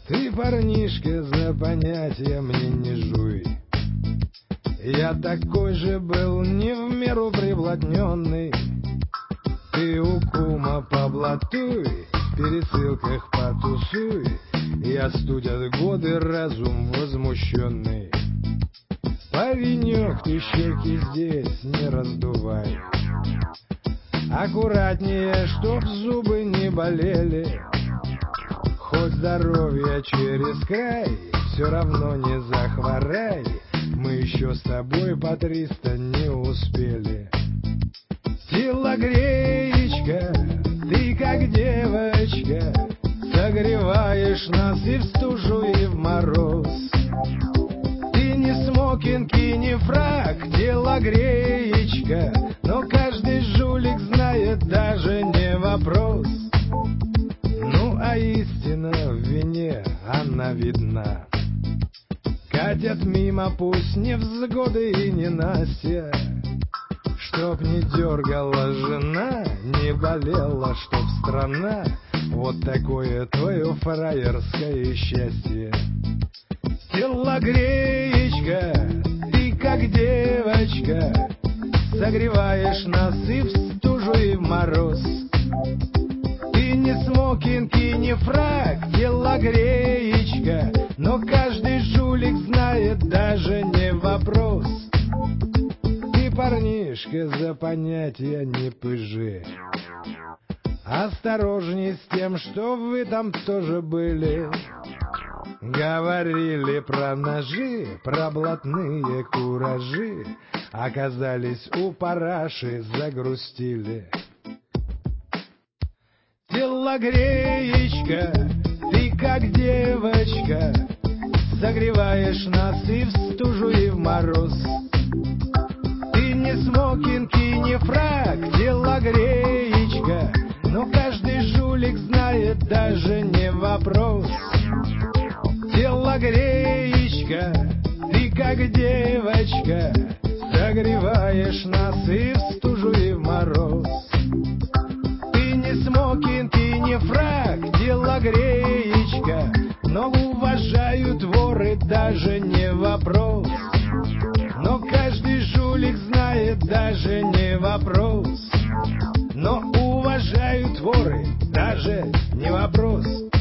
Ты, парнишка, за понятия мне не жуй. Я такой же был, не в меру приблотненный. Ты у кума поблатуй, в пересылках потусуй. Я студят годы, разум возмущенный. Паренек, ты щеки здесь не раздувай. Аккуратнее, чтоб зубы не болели. Хоть здоровье через край, все равно не захворай. Мы еще с тобой по 300 не успели. Телогреечка, ты как девочка, согреваешь нас и в стужу, и в мороз. Ты не смокинг и не фрак, телогреечка, но каждый жулик знает, даже не вопрос. Ну, а истина в вине, она видна. Катят мимо, пусть невзгоды и ненастья. Чтоб не дергала жена, не болела, чтоб страна. Вот такое твое фраерское счастье. Телогреечка, ты как девочка, согреваешь нас и в стужу, и в мороз. Ты не смокинг и не фрак, телогреечка, но каждый жулик знает, даже не вопрос. Ты, парнишка, за понятия не пыжи. Осторожней с тем, что вы там тоже были. Говорили про ножи, про блатные куражи. Оказались у параши, загрустили. Телогреечка, ты как девочка, согреваешь нас и в стужу, и в мороз. Ты не смокинг и не фрак, телогреечка, но каждый жулик знает, даже не вопрос. Телогреечка, ты как девочка, согреваешь нас и в стужу, и в мороз. Ты не смокинг и не фрак, телогреечка, но уважают воры, даже не вопрос. Но каждый жулик знает, даже не вопрос. Но уважают воры, даже не вопрос.